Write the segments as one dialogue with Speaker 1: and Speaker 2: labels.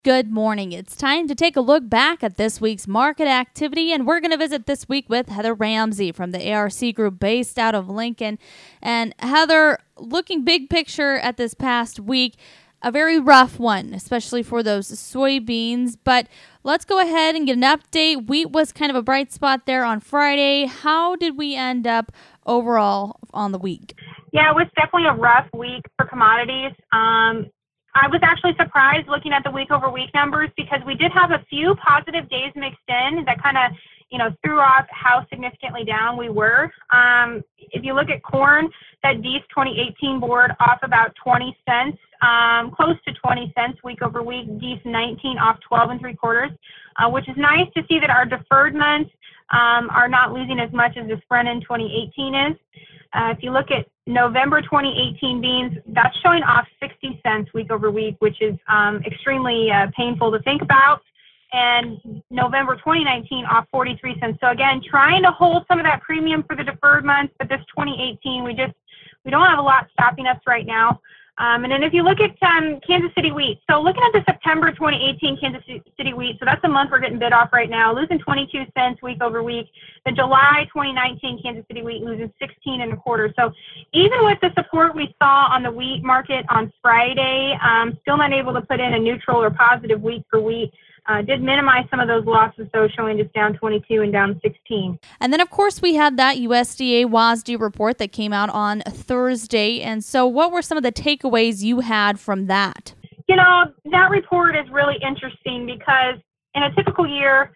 Speaker 1: Good morning. It's time to take a look back at this week's market activity, and we're going to visit this week with Heather Ramsey from the ARC Group based out of Lincoln. And Heather, looking big picture at this past week, a very rough one, especially for those soybeans. But let's go ahead and get an update. Wheat was kind of a bright spot there on Friday. How did we end up overall on the week?
Speaker 2: Yeah, it was definitely a rough week for commodities. I was actually surprised looking at the week-over-week numbers because we did have a few positive days mixed in that kind of, threw off how significantly down we were. If you look at corn, that DEES 2018 board off about 20 cents, close to 20 cents week over week. DEES 19 off 12 3/4, which is nice to see that our deferred months are not losing as much as the spread in 2018 is. If you look at November 2018 beans, that's showing off 60 cents week over week, which is extremely painful to think about. And November 2019 off 43 cents. So again, trying to hold some of that premium for the deferred months, but this 2018, we don't have a lot stopping us right now. And then if you look at Kansas City wheat, so looking at the September 2018 Kansas City wheat, so that's the month we're getting bid off right now, losing 22 cents week over week. The July 2019 Kansas City wheat losing 16 1/4. So even with the support we saw on the wheat market on Friday, still not able to put in a neutral or positive week for wheat. Did minimize some of those losses, though, showing just down 22 and down 16.
Speaker 1: And then, of course, we had that USDA WASDE report that came out on Thursday. And so what were some of the takeaways you had from that?
Speaker 2: That report is really interesting because in a typical year,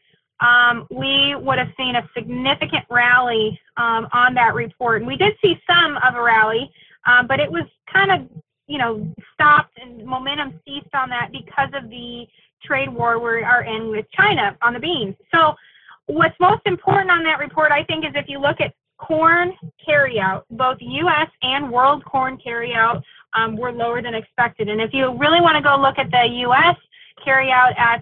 Speaker 2: we would have seen a significant rally on that report. And we did see some of a rally, but it was kind of, stopped and momentum ceased on that because of the trade war we are in with China on the beans. So what's most important on that report, I think, is if you look at corn carryout, both U.S. and world corn carryout were lower than expected. And if you really want to go look at the U.S. carryout at,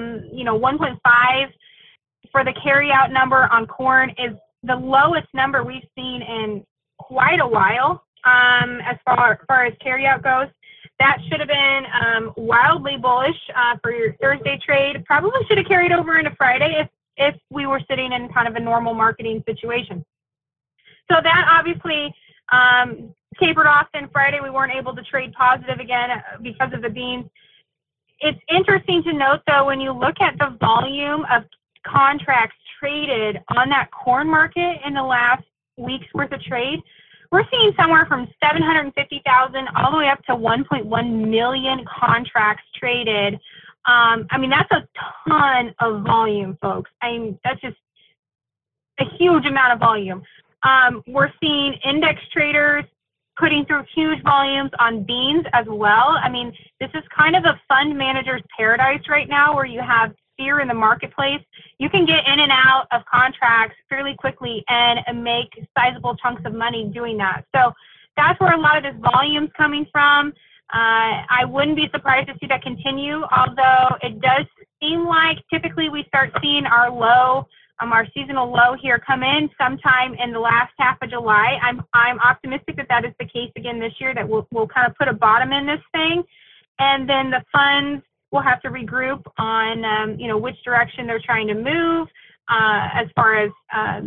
Speaker 2: 1.5 for the carryout number on corn is the lowest number we've seen in quite a while as far as carryout goes. That should have been wildly bullish for your Thursday trade. Probably should have carried over into Friday if we were sitting in kind of a normal marketing situation. So that obviously tapered off. Then Friday we weren't able to trade positive again because of the beans. It's interesting to note, though, when you look at the volume of contracts traded on that corn market in the last week's worth of trade, we're seeing somewhere from 750,000 all the way up to 1.1 million contracts traded. That's a ton of volume, folks. That's just a huge amount of volume. We're seeing index traders putting through huge volumes on beans as well. This is kind of a fund manager's paradise right now where you have fear in the marketplace. You can get in and out of contracts fairly quickly and make sizable chunks of money doing that. So that's where a lot of this volume's coming from. I wouldn't be surprised to see that continue, although it does seem like typically we start seeing our low, our seasonal low here come in sometime in the last half of July. I'm optimistic that is the case again this year, that we'll kind of put a bottom in this thing, and then the funds will have to regroup on, which direction they're trying to move as far as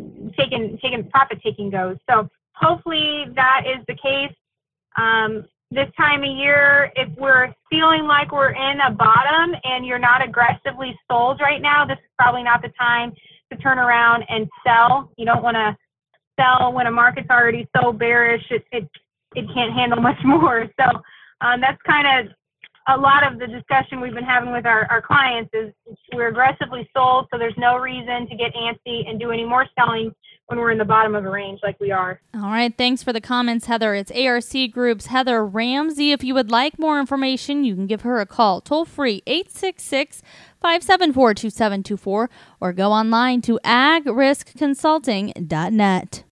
Speaker 2: profit taking goes. So hopefully that is the case. This time of year, if we're feeling like we're in a bottom and you're not aggressively sold right now, this is probably not the time to turn around and sell. You don't want to sell when a market's already so bearish it can't handle much more. So that's kind of a lot of the discussion we've been having with our clients is we're aggressively sold, so there's no reason to get antsy and do any more selling when we're in the bottom of a range like we are.
Speaker 1: All right. Thanks for the comments, Heather. It's ARC Group's Heather Ramsey. If you would like more information, you can give her a call toll free 866-574-2724 or go online to agriskconsulting.net.